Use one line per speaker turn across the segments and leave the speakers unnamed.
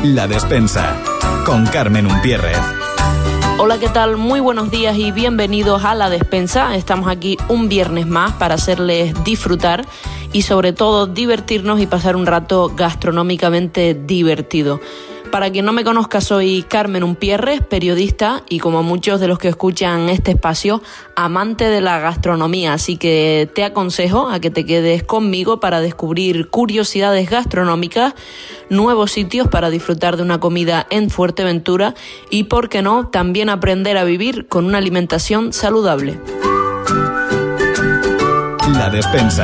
La Despensa, con Carmen Umpierrez.
Hola, ¿qué tal? Muy buenos días y bienvenidos a La Despensa. Estamos aquí un viernes más para hacerles disfrutar y sobre todo divertirnos y pasar un rato gastronómicamente divertido. Para quien no me conozca, soy Carmen Umpierrez, periodista y, como muchos de los que escuchan este espacio, amante de la gastronomía. Así que te aconsejo a que te quedes conmigo para descubrir curiosidades gastronómicas, nuevos sitios para disfrutar de una comida en Fuerteventura y, por qué no, también aprender a vivir con una alimentación saludable.
La Despensa.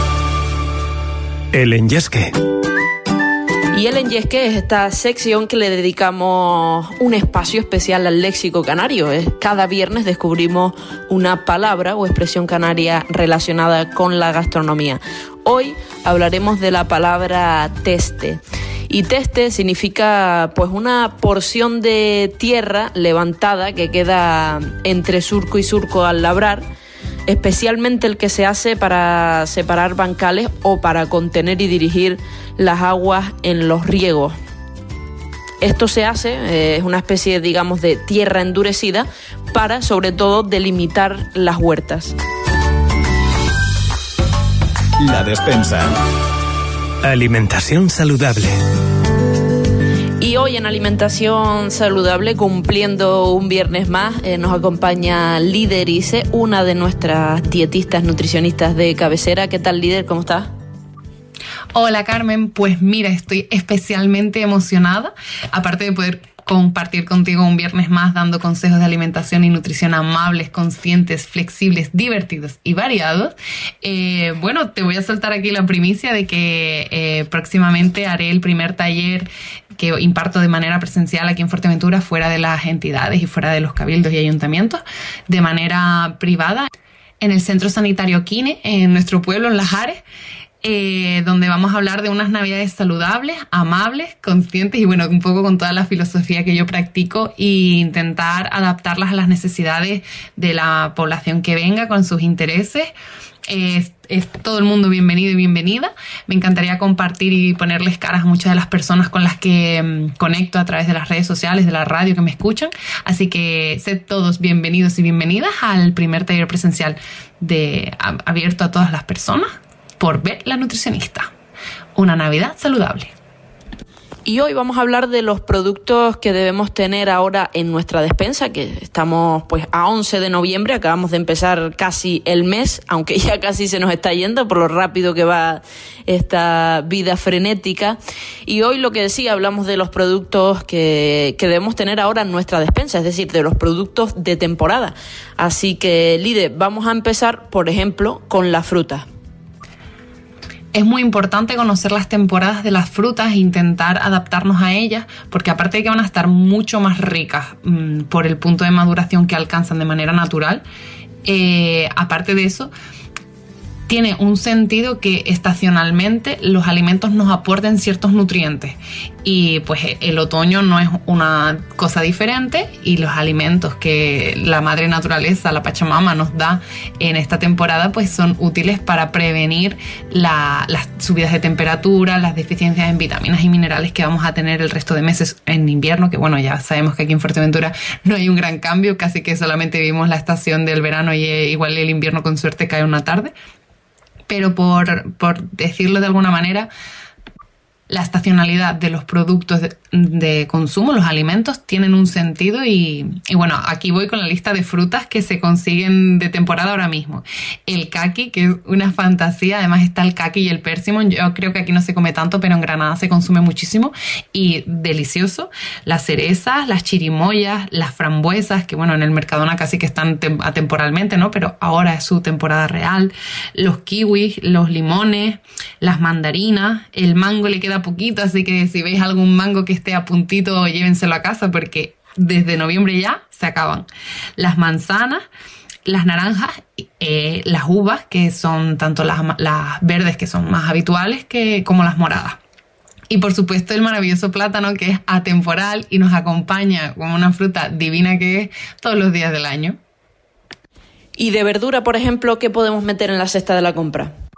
El Enyesque.
Y el Enyesque es esta sección que le dedicamos un espacio especial al léxico canario. Cada viernes descubrimos una palabra o expresión canaria relacionada con la gastronomía. Hoy hablaremos de la palabra teste. Y teste significa pues una porción de tierra levantada que queda entre surco y surco al labrar, especialmente el que se hace para separar bancales o para contener y dirigir las aguas en los riegos. Esto se hace, es una especie, digamos, de tierra endurecida para, sobre todo, delimitar las huertas.
La Despensa.
Alimentación saludable.
Y hoy en Alimentación Saludable, cumpliendo un viernes más, nos acompaña Líder Ise, una de nuestras dietistas nutricionistas de cabecera. ¿Qué tal, Líder? ¿Cómo estás?
Hola, Carmen. Pues mira, estoy especialmente emocionada, aparte de poder compartir contigo un viernes más dando consejos de alimentación y nutrición amables, conscientes, flexibles, divertidos y variados. Bueno, te voy a soltar aquí la primicia de que próximamente haré el primer taller que imparto de manera presencial aquí en Fuerteventura, fuera de las entidades y fuera de los cabildos y ayuntamientos, de manera privada, en el Centro Sanitario Quine, en nuestro pueblo, en Las Ares, donde vamos a hablar de unas navidades saludables, amables, conscientes y bueno, un poco con toda la filosofía que yo practico e intentar adaptarlas a las necesidades de la población que venga con sus intereses. Es todo el mundo bienvenido y bienvenida. Me encantaría compartir y ponerles caras a muchas de las personas con las que conecto a través de las redes sociales, de la radio que me escuchan. Así que sed todos bienvenidos y bienvenidas al primer taller presencial abierto a todas las personas por Ver la Nutricionista. Una Navidad saludable.
Y hoy vamos a hablar de los productos que debemos tener ahora en nuestra despensa, que estamos pues a 11 de noviembre, acabamos de empezar casi el mes, aunque ya casi se nos está yendo por lo rápido que va esta vida frenética. Y hoy, lo que decía, hablamos de los productos que debemos tener ahora en nuestra despensa, es decir, de los productos de temporada. Así que, Líder, vamos a empezar, por ejemplo, con la fruta.
Es muy importante conocer las temporadas de las frutas e intentar adaptarnos a ellas, porque aparte de que van a estar mucho más ricas por el punto de maduración que alcanzan de manera natural, aparte de eso, tiene un sentido que estacionalmente los alimentos nos aporten ciertos nutrientes. Y pues el otoño no es una cosa diferente, y los alimentos que la madre naturaleza, la Pachamama, nos da en esta temporada pues son útiles para prevenir las subidas de temperatura, las deficiencias en vitaminas y minerales que vamos a tener el resto de meses en invierno, que bueno, ya sabemos que aquí en Fuerteventura no hay un gran cambio, casi que solamente vivimos la estación del verano y igual el invierno con suerte cae una tarde. Pero por decirlo de alguna manera, la estacionalidad de los productos de consumo, los alimentos, tienen un sentido y bueno, aquí voy con la lista de frutas que se consiguen de temporada ahora mismo. El caqui, que es una fantasía, además está el caqui y el pérsimo. Yo creo que aquí no se come tanto, pero en Granada se consume muchísimo y delicioso. Las cerezas, las chirimoyas, las frambuesas, que bueno, en el Mercadona casi que están atemporalmente, ¿no? Pero ahora es su temporada real. Los kiwis, los limones, las mandarinas, el mango le queda poquito, así que si veis algún mango que esté a puntito, llévenselo a casa porque desde noviembre ya se acaban. Las manzanas, las naranjas, las uvas, que son tanto las verdes, que son más habituales, como las moradas. Y por supuesto el maravilloso plátano, que es atemporal y nos acompaña como una fruta divina que es todos los días del año.
Y de verdura, por ejemplo, ¿qué podemos meter en la cesta de la compra?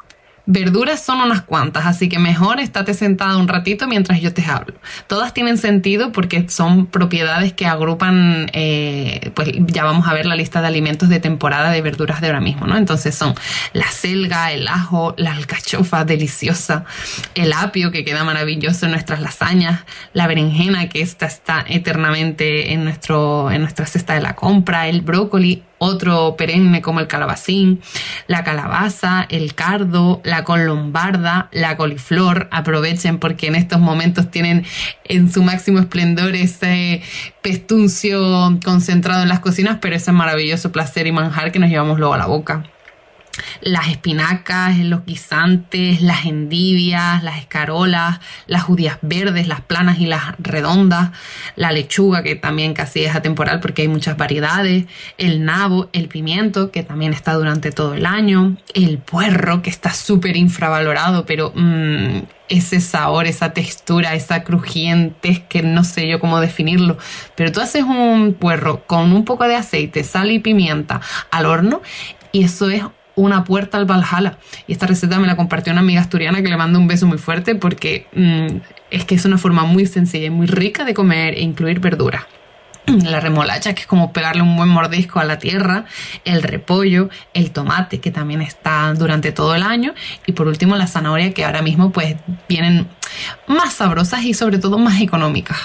Verduras son unas cuantas, así que mejor estate sentada un ratito mientras yo te hablo. Todas tienen sentido porque son propiedades que agrupan, pues ya vamos a ver la lista de alimentos de temporada de verduras de ahora mismo, ¿no? Entonces son la selga, el ajo, la alcachofa deliciosa, el apio que queda maravilloso en nuestras lasañas, la berenjena que esta está eternamente en nuestra cesta de la compra, el brócoli, otro perenne como el calabacín, la calabaza, el cardo, la col lombarda, la coliflor. Aprovechen porque en estos momentos tienen en su máximo esplendor ese pestuncio concentrado en las cocinas, pero ese maravilloso placer y manjar que nos llevamos luego a la boca. Las espinacas, los guisantes, las endivias, las escarolas, las judías verdes, las planas y las redondas, la lechuga, que también casi es atemporal porque hay muchas variedades, el nabo, el pimiento, que también está durante todo el año, el puerro, que está súper infravalorado, pero ese sabor, esa textura, esa crujientez, que no sé yo cómo definirlo, pero tú haces un puerro con un poco de aceite, sal y pimienta al horno y eso es una puerta al Valhalla. Y esta receta me la compartió una amiga asturiana que le mando un beso muy fuerte porque es que es una forma muy sencilla y muy rica de comer e incluir verduras. La remolacha, que es como pegarle un buen mordisco a la tierra, el repollo, el tomate, que también está durante todo el año, y por último la zanahoria, que ahora mismo pues vienen más sabrosas y sobre todo más económicas.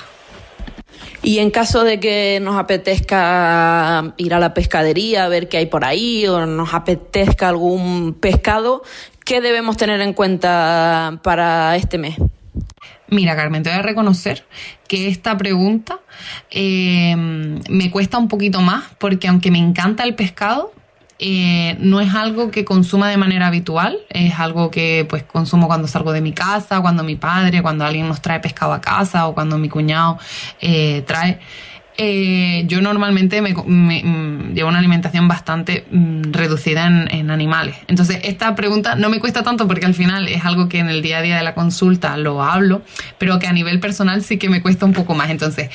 Y en caso de que nos apetezca ir a la pescadería a ver qué hay por ahí o nos apetezca algún pescado, ¿qué debemos tener en cuenta para este mes?
Mira, Carmen, te voy a reconocer que esta pregunta me cuesta un poquito más porque aunque me encanta el pescado, no es algo que consuma de manera habitual, es algo que pues consumo cuando salgo de mi casa, cuando mi padre, cuando alguien nos trae pescado a casa o cuando mi cuñado trae. Yo normalmente llevo una alimentación bastante reducida en animales. Entonces esta pregunta no me cuesta tanto porque al final es algo que en el día a día de la consulta lo hablo, pero que a nivel personal sí que me cuesta un poco más. Entonces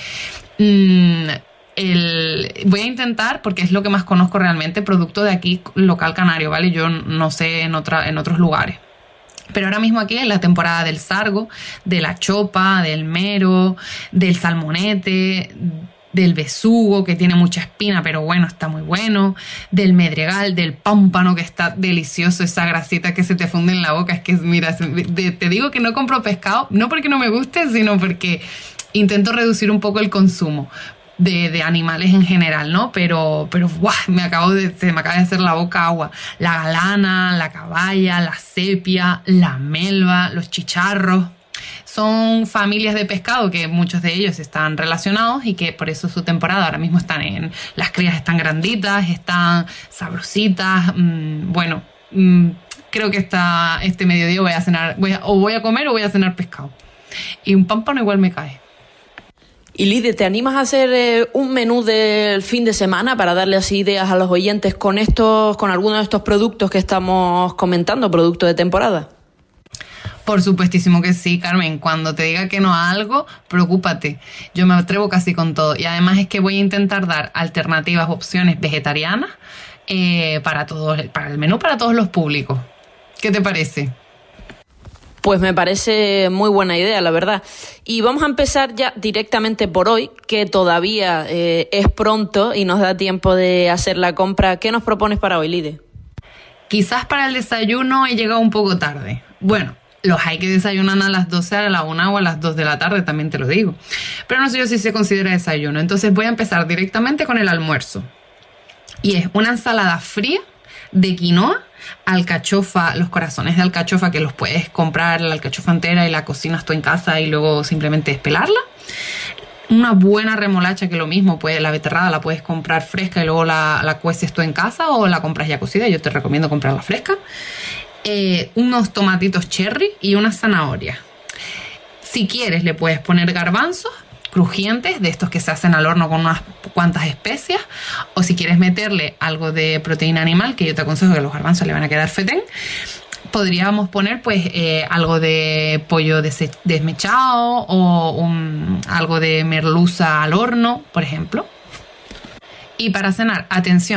voy a intentar, porque es lo que más conozco realmente, producto de aquí local canario, ¿vale? Yo no sé en otros lugares. Pero ahora mismo aquí es la temporada del sargo, de la chopa, del mero, del salmonete, del besugo, que tiene mucha espina, pero bueno, está muy bueno, del medregal, del pámpano, que está delicioso, esa grasita que se te funde en la boca. Es que, mira, te digo que no compro pescado, no porque no me guste, sino porque intento reducir un poco el consumo de animales en general, ¿no? Pero ¡buah! Se me acaba de hacer la boca agua. La galana, la caballa, la sepia, la melva, los chicharros. Son familias de pescado que muchos de ellos están relacionados y que por eso su temporada ahora mismo las crías están granditas, están sabrositas. Creo que este mediodía voy a cenar, voy a comer o voy a cenar pescado. Y un pámpano igual me cae.
Y Lide, ¿te animas a hacer un menú del fin de semana para darle así ideas a los oyentes con algunos de estos productos que estamos comentando, productos de temporada?
Por supuestísimo que sí, Carmen. Cuando te diga que no a algo, preocúpate. Yo me atrevo casi con todo. Y además es que voy a intentar dar alternativas, opciones vegetarianas para el menú para todos los públicos. ¿Qué te parece?
Pues me parece muy buena idea, la verdad. Y vamos a empezar ya directamente por hoy, que todavía es pronto y nos da tiempo de hacer la compra. ¿Qué nos propones para hoy, Lide?
Quizás para el desayuno he llegado un poco tarde. Bueno, los hay que desayunan a las 12, a la 1 o a las 2 de la tarde, también te lo digo. Pero no sé yo si se considera desayuno. Entonces voy a empezar directamente con el almuerzo. Y es una ensalada fría de quinoa, alcachofa, los corazones de alcachofa que los puedes comprar, la alcachofa entera, y la cocinas tú en casa y luego simplemente es pelarla. Una buena remolacha, que lo mismo, la beterrada la puedes comprar fresca y luego la cueces tú en casa o la compras ya cocida. Yo te recomiendo comprarla fresca. Unos tomatitos cherry y una zanahoria. Si quieres le puedes poner garbanzos crujientes, de estos que se hacen al horno con unas cuantas especias, o si quieres meterle algo de proteína animal, que yo te aconsejo que los garbanzos le van a quedar fetén, podríamos poner pues algo de pollo desmechado o algo de merluza al horno, por ejemplo. Y para cenar, atención,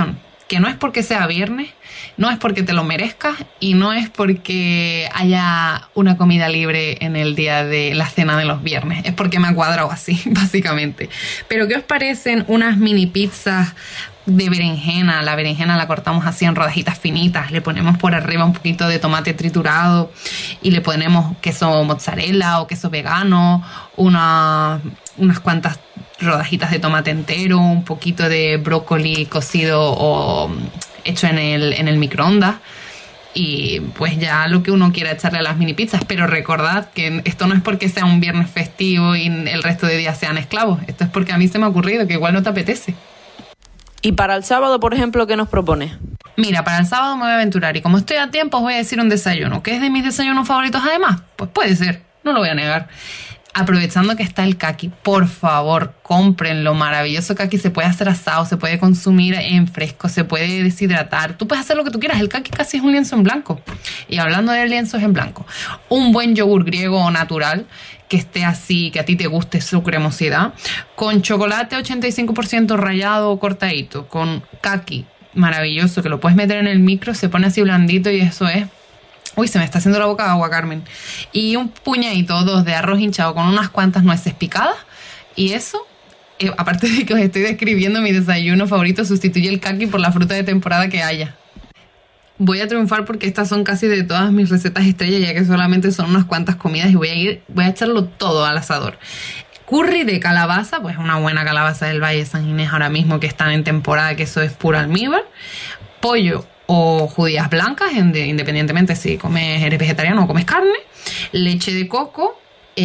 que no es porque sea viernes, no es porque te lo merezcas y no es porque haya una comida libre en el día de la cena de los viernes. Es porque me ha cuadrado así, básicamente. Pero ¿qué os parecen unas mini pizzas de berenjena? La berenjena la cortamos así en rodajitas finitas, le ponemos por arriba un poquito de tomate triturado y le ponemos queso mozzarella o queso vegano, unas cuantas rodajitas de tomate entero, un poquito de brócoli cocido o hecho en el microondas, y pues ya lo que uno quiera echarle a las mini pizzas. Pero recordad que esto no es porque sea un viernes festivo y el resto de días sean esclavos, esto es porque a mí se me ha ocurrido, que igual no te apetece.
¿Y para el sábado, por ejemplo, qué nos propones?
Mira, para el sábado me voy a aventurar y como estoy a tiempo os voy a decir un desayuno, que es de mis desayunos favoritos además. Pues puede ser, no lo voy a negar. Aprovechando que está el caqui, por favor, compren lo maravilloso caqui. Se puede hacer asado, se puede consumir en fresco, se puede deshidratar. Tú puedes hacer lo que tú quieras. El caqui casi es un lienzo en blanco. Y hablando de lienzos en blanco, un buen yogur griego natural que esté así, que a ti te guste su cremosidad, con chocolate 85% rallado o cortadito, con caqui maravilloso, que lo puedes meter en el micro, se pone así blandito y eso es... Uy, se me está haciendo la boca agua, Carmen. Y un puñadito o dos de arroz hinchado con unas cuantas nueces picadas. Y eso, aparte de que os estoy describiendo mi desayuno favorito, sustituye el caqui por la fruta de temporada que haya. Voy a triunfar porque estas son casi de todas mis recetas estrellas, ya que solamente son unas cuantas comidas y voy a echarlo todo al asador. Curry de calabaza, pues una buena calabaza del Valle de San Ginés ahora mismo que están en temporada, que eso es puro almíbar. Pollo o judías blancas, independientemente si eres vegetariano o comes carne, leche de coco,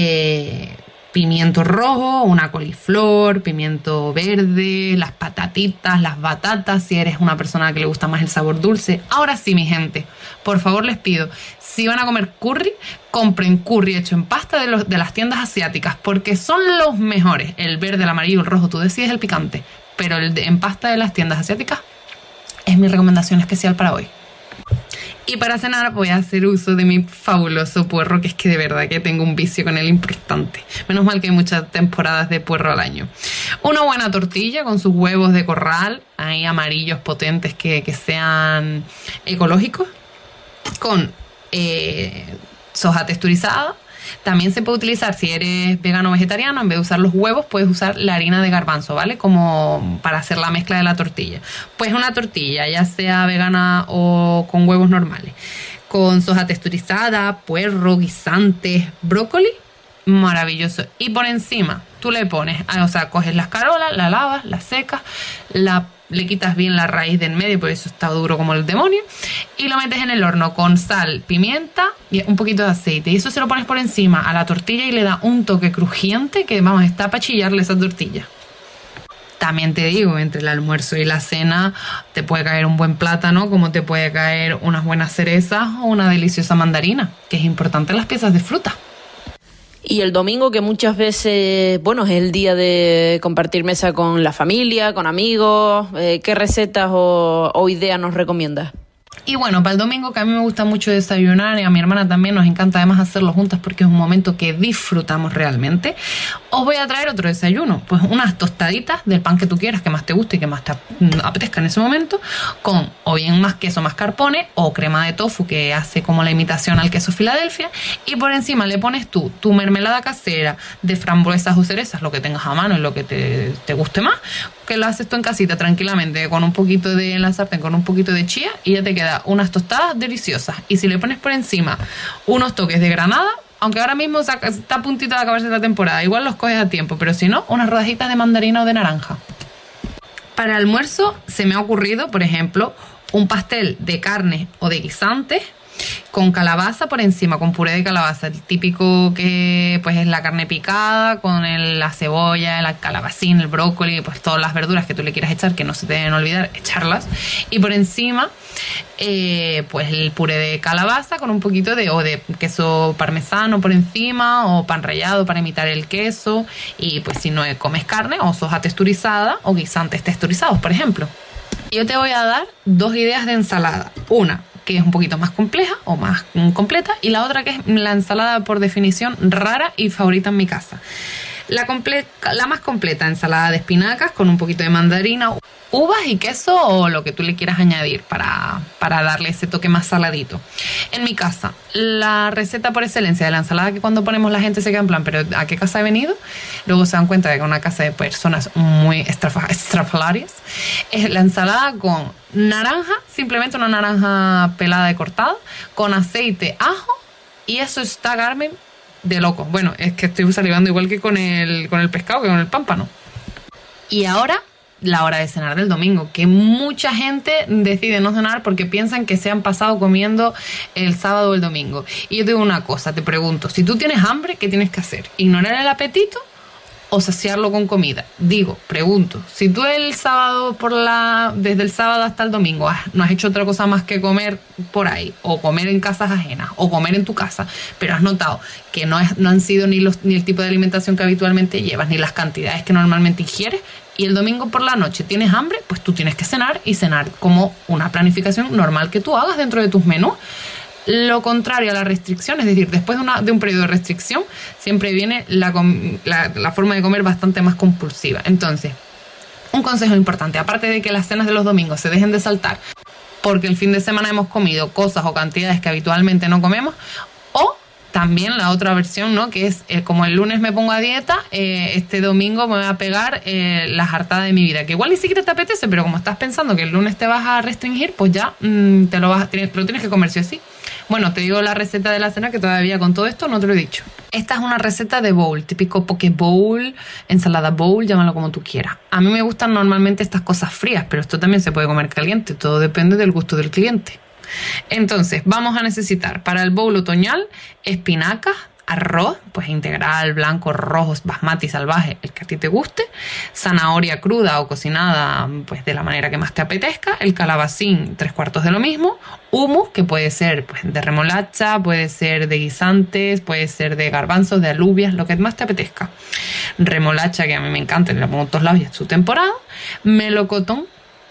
pimiento rojo, una coliflor, pimiento verde, las patatitas, las batatas, si eres una persona que le gusta más el sabor dulce. Ahora sí, mi gente, por favor les pido, si van a comer curry, compren curry hecho en pasta de las tiendas asiáticas, porque son los mejores. El verde, el amarillo, el rojo, tú decides el picante, pero en pasta de las tiendas asiáticas es mi recomendación especial para hoy. Y para cenar voy a hacer uso de mi fabuloso puerro, que es que de verdad que tengo un vicio con él importante. Menos mal que hay muchas temporadas de puerro al año. Una buena tortilla con sus huevos de corral, ahí amarillos potentes que sean ecológicos, con soja texturizada. También se puede utilizar, si eres vegano o vegetariano, en vez de usar los huevos, puedes usar la harina de garbanzo, ¿vale? Como para hacer la mezcla de la tortilla. Pues una tortilla, ya sea vegana o con huevos normales, con soja texturizada, puerro, guisantes, brócoli, maravilloso. Y por encima, tú le pones, o sea, coges las carolas, la lavas, la secas, le quitas bien la raíz de en medio, por eso está duro como el demonio, y lo metes en el horno con sal, pimienta y un poquito de aceite. Y eso se lo pones por encima a la tortilla y le da un toque crujiente que, vamos, está para chillarle esa tortilla. También te digo, entre el almuerzo y la cena te puede caer un buen plátano, como te puede caer unas buenas cerezas o una deliciosa mandarina, que es importante en las piezas de fruta.
Y el domingo, que muchas veces, bueno, es el día de compartir mesa con la familia, con amigos, ¿qué recetas o ideas nos recomiendas?
Y bueno, para el domingo, que a mí me gusta mucho desayunar y a mi hermana también nos encanta además hacerlo juntas porque es un momento que disfrutamos realmente, os voy a traer otro desayuno, pues unas tostaditas del pan que tú quieras, que más te guste y que más te apetezca en ese momento, con o bien más queso mascarpone o crema de tofu que hace como la imitación al queso Filadelfia, y por encima le pones tu mermelada casera de frambuesas o cerezas, lo que tengas a mano y lo que te guste más, que lo haces tú en casita tranquilamente con un poquito de en la sartén, con un poquito de chía, y ya te queda unas tostadas deliciosas. Y si le pones por encima unos toques de granada, aunque ahora mismo está a puntito de acabarse la temporada, igual los coges a tiempo, pero si no, unas rodajitas de mandarina o de naranja. Para el almuerzo se me ha ocurrido, por ejemplo, un pastel de carne o de guisantes con calabaza por encima, con puré de calabaza, el típico que pues es la carne picada con la cebolla, el calabacín, el brócoli, pues todas las verduras que tú le quieras echar, que no se te deben olvidar echarlas, y por encima pues el puré de calabaza con un poquito de queso parmesano por encima, o pan rallado para imitar el queso, y pues si no comes carne, o soja texturizada o guisantes texturizados, por ejemplo. Yo te voy a dar dos ideas de ensalada. Una que es un poquito más compleja o más completa, y la otra que es la ensalada por definición rara y favorita en mi casa. La más completa, ensalada de espinacas con un poquito de mandarina, uvas y queso o lo que tú le quieras añadir para darle ese toque más saladito. En mi casa, la receta por excelencia de la ensalada, que cuando ponemos la gente se queda en plan, ¿pero a qué casa he venido? Luego se dan cuenta de que es una casa de personas muy estrafalarias. Es la ensalada con naranja, simplemente una naranja pelada y cortada, con aceite, ajo, y eso está, Carmen, de loco. Bueno, es que estoy salivando igual que con el pescado, que con el pámpano. Y ahora, la hora de cenar del domingo, que mucha gente decide no cenar porque piensan que se han pasado comiendo el sábado o el domingo. Y yo te digo una cosa, te pregunto, si tú tienes hambre, ¿qué tienes que hacer? ¿Ignorar el apetito o saciarlo con comida? Pregunto, si tú el sábado desde el sábado hasta el domingo no has hecho otra cosa más que comer por ahí, o comer en casas ajenas, o comer en tu casa, pero has notado que no han sido ni el tipo de alimentación que habitualmente llevas, ni las cantidades que normalmente ingieres, y el domingo por la noche tienes hambre, pues tú tienes que cenar, y cenar como una planificación normal que tú hagas dentro de tus menús. Lo contrario a la restricción, es decir, después de un periodo de restricción, siempre viene la forma de comer bastante más compulsiva. Entonces, un consejo importante, aparte de que las cenas de los domingos se dejen de saltar, porque el fin de semana hemos comido cosas o cantidades que habitualmente no comemos, o también la otra versión, ¿no? Que es como el lunes me pongo a dieta, este domingo me voy a pegar la jartada de mi vida, que igual ni siquiera te apetece, pero como estás pensando que el lunes te vas a restringir, pues ya te lo tienes que comer sí o sí. Bueno, te digo la receta de la cena, que todavía con todo esto no te lo he dicho. Esta es una receta de bowl, típico poke bowl, ensalada bowl, llámalo como tú quieras. A mí me gustan normalmente estas cosas frías, pero esto también se puede comer caliente, todo depende del gusto del cliente. Entonces, vamos a necesitar para el bowl otoñal espinacas, arroz, pues integral, blanco, rojo, basmati, salvaje, el que a ti te guste, zanahoria cruda o cocinada, pues de la manera que más te apetezca, el calabacín, 3/4 de lo mismo, hummus, que puede ser pues, de remolacha, puede ser de guisantes, puede ser de garbanzos, de alubias, lo que más te apetezca. Remolacha, que a mí me encanta, la pongo en todos lados y es su temporada. Melocotón,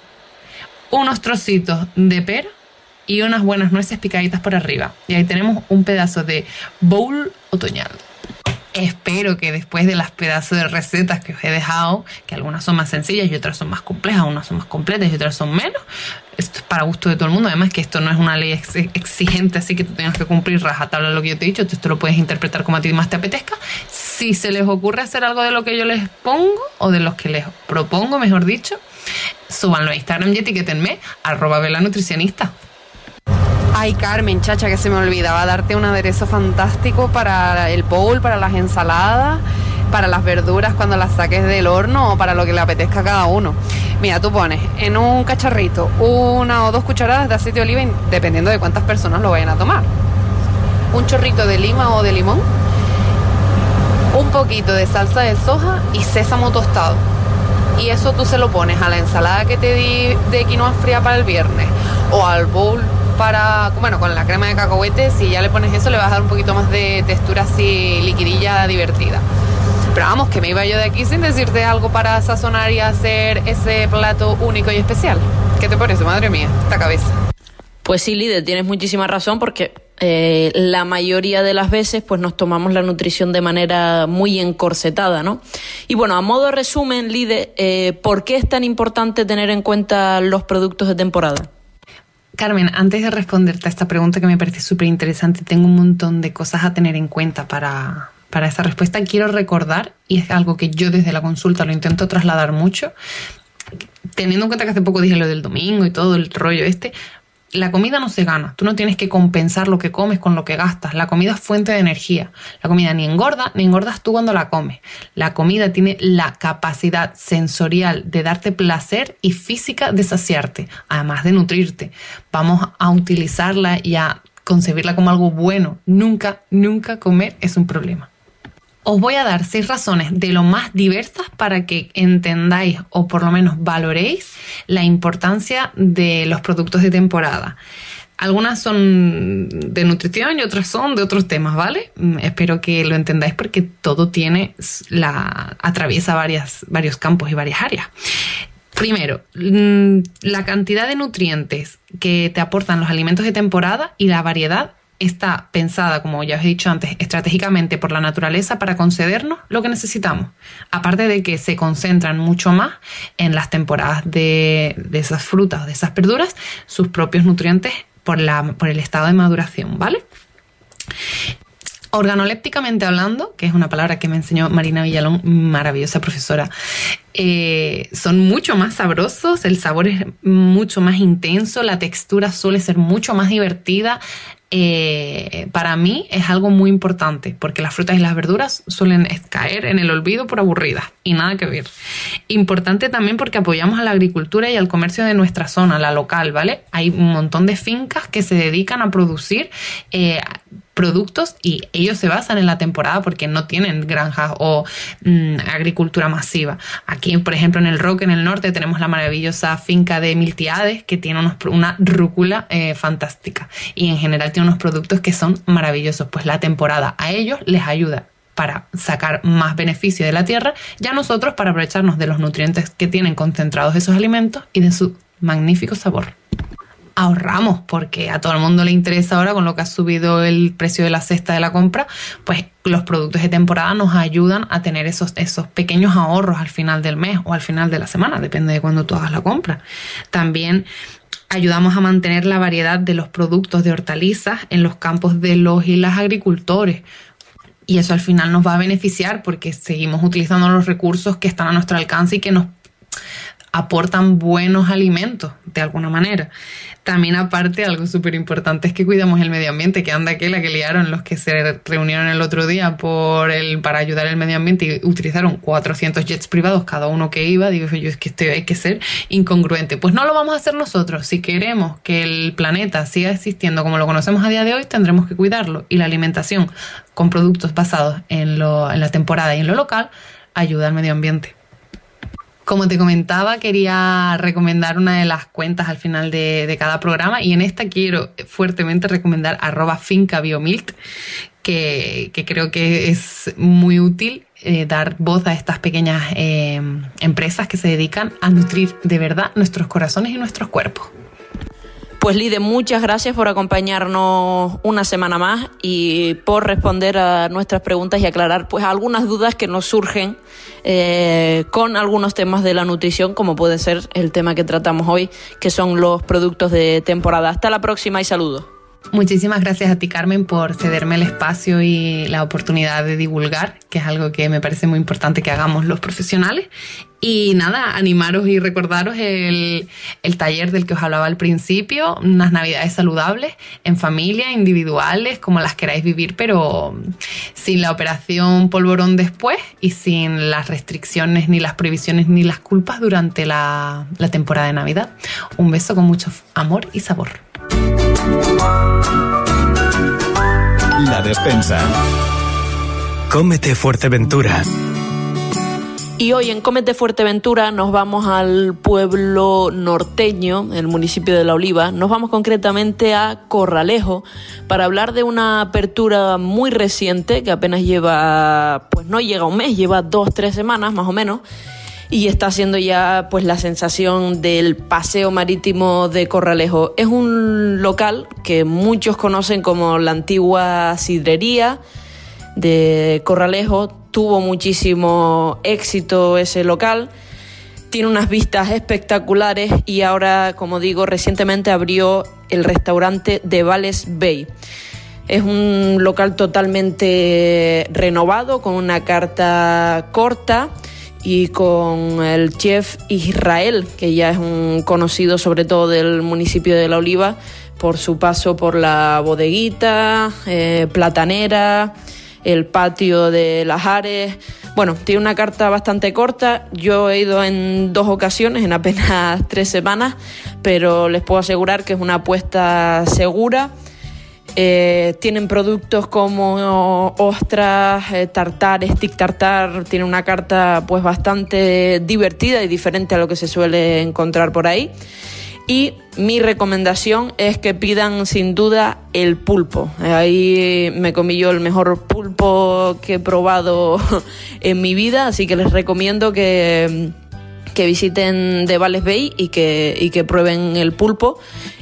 unos trocitos de pera, y unas buenas nueces picaditas por arriba. Y ahí tenemos un pedazo de bowl otoñal. Espero que después de las pedazos de recetas que os he dejado, que algunas son más sencillas y otras son más complejas, unas son más completas y otras son menos, esto es para gusto de todo el mundo. Además que esto no es una ley exigente, así que tú tengas que cumplir rajatabla lo que yo te he dicho. Esto lo puedes interpretar como a ti más te apetezca. Si se les ocurre hacer algo de lo que yo les pongo, o de los que les propongo, mejor dicho, súbanlo a Instagram y etiquétenme @velanutricionista.
Ay, Carmen, chacha, que se me olvidaba darte un aderezo fantástico para el bowl, para las ensaladas, para las verduras cuando las saques del horno o para lo que le apetezca a cada uno. Mira, tú pones en un cacharrito 1 o 2 cucharadas de aceite de oliva, dependiendo de cuántas personas lo vayan a tomar. Un chorrito de lima o de limón, un poquito de salsa de soja y sésamo tostado. Y eso tú se lo pones a la ensalada que te di de quinoa fría para el viernes o al bowl con la crema de cacahuete. Si ya le pones eso, le vas a dar un poquito más de textura así liquidilla divertida. Pero vamos, que me iba yo de aquí sin decirte algo para sazonar y hacer ese plato único y especial. ¿Qué te parece? Madre mía, esta cabeza.
Pues sí, Lide, tienes muchísima razón, porque la mayoría de las veces pues nos tomamos la nutrición de manera muy encorsetada, ¿no? Y bueno, a modo de resumen, Lide, ¿por qué es tan importante tener en cuenta los productos de temporada?
Carmen, antes de responderte a esta pregunta que me parece súper interesante, tengo un montón de cosas a tener en cuenta para esa respuesta. Quiero recordar, y es algo que yo desde la consulta lo intento trasladar mucho, teniendo en cuenta que hace poco dije lo del domingo y todo el rollo la comida no se gana. Tú no tienes que compensar lo que comes con lo que gastas. La comida es fuente de energía. La comida ni engorda, ni engordas tú cuando la comes. La comida tiene la capacidad sensorial de darte placer y física de saciarte, además de nutrirte. Vamos a utilizarla y a concebirla como algo bueno. Nunca, nunca comer es un problema. Os voy a dar 6 razones de lo más diversas para que entendáis o por lo menos valoréis la importancia de los productos de temporada. Algunas son de nutrición y otras son de otros temas, ¿vale? Espero que lo entendáis porque todo atraviesa varios campos y varias áreas. Primero, la cantidad de nutrientes que te aportan los alimentos de temporada y la variedad está pensada, como ya os he dicho antes, estratégicamente por la naturaleza para concedernos lo que necesitamos. Aparte de que se concentran mucho más en las temporadas de esas frutas o de esas verduras, sus propios nutrientes por el estado de maduración, ¿vale? Organolépticamente hablando, que es una palabra que me enseñó Marina Villalón, maravillosa profesora, son mucho más sabrosos, el sabor es mucho más intenso, la textura suele ser mucho más divertida. Para mí es algo muy importante porque las frutas y las verduras suelen caer en el olvido por aburridas y nada que ver. Importante también porque apoyamos a la agricultura y al comercio de nuestra zona, la local, ¿vale? Hay un montón de fincas que se dedican a producir productos y ellos se basan en la temporada porque no tienen granjas o agricultura masiva. Aquí, por ejemplo, en el Roque, en el norte, tenemos la maravillosa finca de Miltiades que tiene una rúcula fantástica y en general tiene unos productos que son maravillosos. Pues la temporada a ellos les ayuda para sacar más beneficio de la tierra y a nosotros para aprovecharnos de los nutrientes que tienen concentrados esos alimentos y de su magnífico sabor. Ahorramos porque a todo el mundo le interesa ahora con lo que ha subido el precio de la cesta de la compra, pues los productos de temporada nos ayudan a tener esos pequeños ahorros al final del mes o al final de la semana, depende de cuándo tú hagas la compra. También ayudamos a mantener la variedad de los productos de hortalizas en los campos de los y las agricultores. Y eso al final nos va a beneficiar porque seguimos utilizando los recursos que están a nuestro alcance y que nos aportan buenos alimentos de alguna manera. También aparte algo súper importante es que cuidamos el medio ambiente, que anda que la que liaron los que se reunieron el otro día para ayudar al medio ambiente y utilizaron 400 jets privados cada uno que iba. Digo yo, es que hay que ser incongruente. Pues no lo vamos a hacer nosotros. Si queremos que el planeta siga existiendo como lo conocemos a día de hoy, tendremos que cuidarlo. Y la alimentación con productos basados en la temporada y en lo local ayuda al medio ambiente. Como te comentaba, quería recomendar una de las cuentas al final de cada programa y en esta quiero fuertemente recomendar @fincabiomilk, que creo que es muy útil dar voz a estas pequeñas empresas que se dedican a nutrir de verdad nuestros corazones y nuestros cuerpos.
Pues Lide, muchas gracias por acompañarnos una semana más y por responder a nuestras preguntas y aclarar pues algunas dudas que nos surgen con algunos temas de la nutrición, como puede ser el tema que tratamos hoy, que son los productos de temporada. Hasta la próxima y saludos.
Muchísimas gracias a ti, Carmen, por cederme el espacio y la oportunidad de divulgar, que es algo que me parece muy importante que hagamos los profesionales. Y nada, animaros y recordaros el taller del que os hablaba al principio, unas navidades saludables, en familia, individuales, como las queráis vivir, pero sin la operación polvorón después y sin las restricciones, ni las prohibiciones, ni las culpas durante la temporada de Navidad. Un beso con mucho amor y sabor.
La despensa.
Cómete Fuerteventura.
Y hoy en Cómete Fuerteventura nos vamos al pueblo norteño, el municipio de La Oliva. Nos vamos concretamente a Corralejo para hablar de una apertura muy reciente que apenas lleva, pues no llega un mes, lleva 2-3 semanas más o menos. Y está haciendo ya pues la sensación del paseo marítimo de Corralejo. Es un local que muchos conocen como la antigua sidrería de Corralejo. Tuvo muchísimo éxito ese local, tiene unas vistas espectaculares y ahora, como digo, recientemente abrió el restaurante de Vales Bay. Es un local totalmente renovado, con una carta corta y con el chef Israel, que ya es un conocido sobre todo del municipio de La Oliva por su paso por la bodeguita, platanera, el patio de Las Ares. Bueno, tiene una carta bastante corta. Yo he ido en 2 ocasiones, en apenas 3 semanas, pero les puedo asegurar que es una apuesta segura. Tienen productos como ostras, tartar, stick tartar. Tiene una carta pues bastante divertida y diferente a lo que se suele encontrar por ahí. Y mi recomendación es que pidan sin duda el pulpo. Ahí me comí yo el mejor pulpo que he probado en mi vida, así que les recomiendo que visiten de Vales Bay y que prueben el pulpo.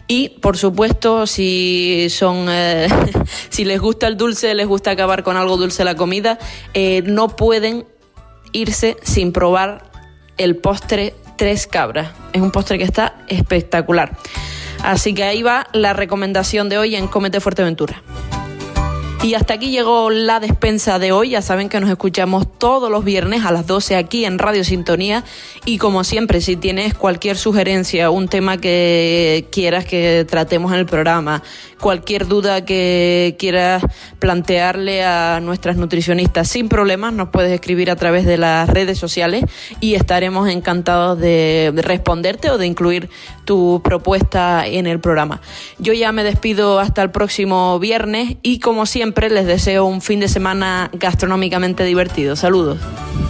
Y, por supuesto, si si les gusta el dulce, les gusta acabar con algo dulce la comida, no pueden irse sin probar el postre Tres Cabras. Es un postre que está espectacular. Así que ahí va la recomendación de hoy en Cómete Fuerteventura. Y hasta aquí llegó la despensa de hoy. Ya saben que nos escuchamos todos los viernes a las 12 aquí en Radio Sintonía. Y como siempre, si tienes cualquier sugerencia, un tema que quieras que tratemos en el programa, cualquier duda que quieras plantearle a nuestras nutricionistas, sin problemas, nos puedes escribir a través de las redes sociales y estaremos encantados de responderte o de incluir tu propuesta en el programa. Yo ya me despido hasta el próximo viernes y como siempre les deseo un fin de semana gastronómicamente divertido. Saludos.